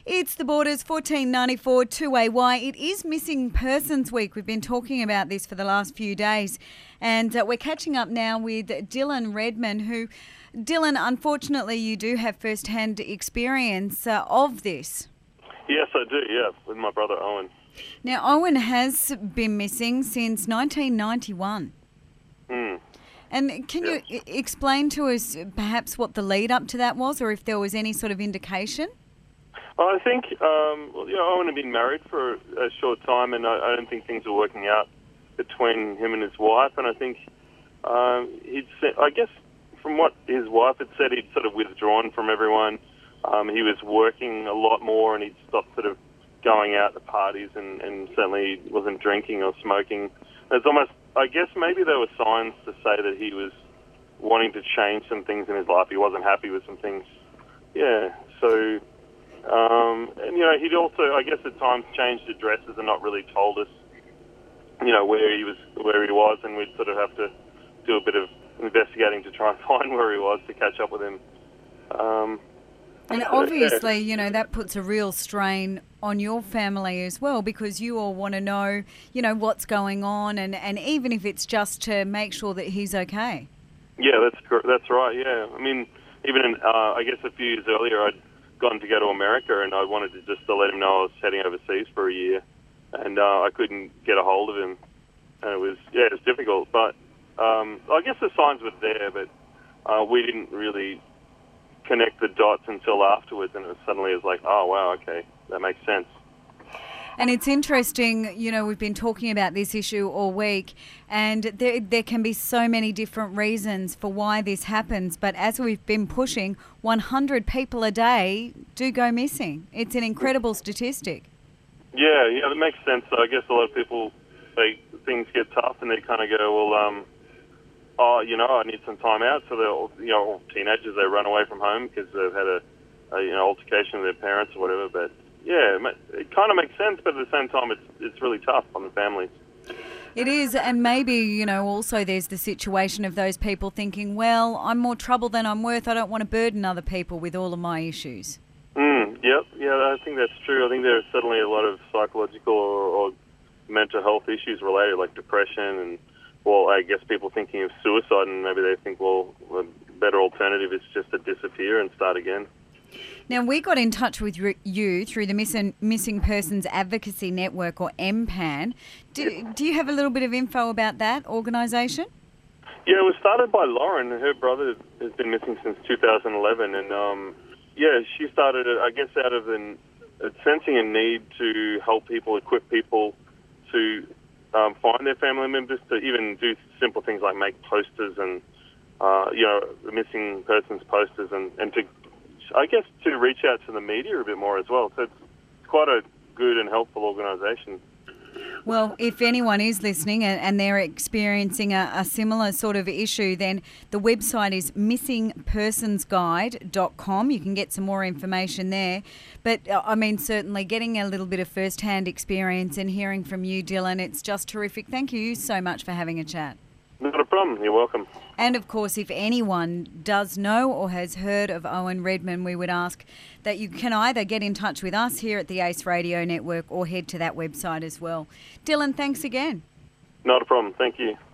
It's the Borders 1494 2AY. It is Missing Persons Week. We've been talking about this for the last few days. And we're catching up now with Dylan Redman, who, Dylan, unfortunately you do have first-hand experience of this. Yes, I do, yeah, with my brother Owen. Now, Owen has been missing since 1991. And can you explain to us perhaps what the lead up to that was, or if there was any sort of indication? I think, Owen had been married for a short time, and I don't think things were working out between him and his wife. And I think I guess from what his wife had said, he'd sort of withdrawn from everyone. He was working a lot more, and he'd stopped sort of going out to parties, and certainly wasn't drinking or smoking. It's almost, I guess maybe there were signs to say that he was wanting to change some things in his life. He wasn't happy with some things. Yeah, so... and he'd also, I guess, at times changed addresses and not really told us, where he was, and we'd sort of have to do a bit of investigating to try and find where he was to catch up with him. And obviously, that puts a real strain on your family as well, because you all want to know, what's going on, and even if it's just to make sure that he's okay. Yeah, that's right. Yeah, I mean, even I guess a few years earlier, I'd gone to go to America, and I wanted to let him know I was heading overseas for a year, and I couldn't get a hold of him, and it was difficult. But I guess the signs were there, but we didn't really connect the dots until afterwards, and it was like, oh wow, okay, that makes sense. And it's interesting, we've been talking about this issue all week, and there can be so many different reasons for why this happens. But as we've been pushing, 100 people a day do go missing. It's an incredible statistic. Yeah, that makes sense. So I guess a lot of people, things get tough, and they kind of go, well, I need some time out. So they're, all teenagers, they run away from home because they've had a altercation with their parents or whatever. But yeah, it kind of makes sense, but at the same time, it's really tough on the families. It is, and maybe, also there's the situation of those people thinking, well, I'm more trouble than I'm worth. I don't want to burden other people with all of my issues. Yep, yeah, I think that's true. I think there's certainly a lot of psychological or mental health issues related, like depression, and, well, I guess people thinking of suicide, and maybe they think, well, a better alternative is just to disappear and start again. Now, we got in touch with you through the Missing Persons Advocacy Network, or MPAN. Do you have a little bit of info about that organisation? Yeah, it was started by Lauren. Her brother has been missing since 2011, and she started it, I guess, out of sensing a need to help people, equip people to find their family members, to even do simple things like make posters and, missing persons posters, and to, I guess, to reach out to the media a bit more as well. So it's quite a good and helpful organisation. Well, if anyone is listening and they're experiencing a similar sort of issue, then the website is missingpersonsguide.com. You can get some more information there. But, certainly getting a little bit of first-hand experience and hearing from you, Dylan, it's just terrific. Thank you so much for having a chat. Not a problem. You're welcome. And, of course, if anyone does know or has heard of Owen Redman, we would ask that you can either get in touch with us here at the Ace Radio Network or head to that website as well. Dylan, thanks again. Not a problem. Thank you.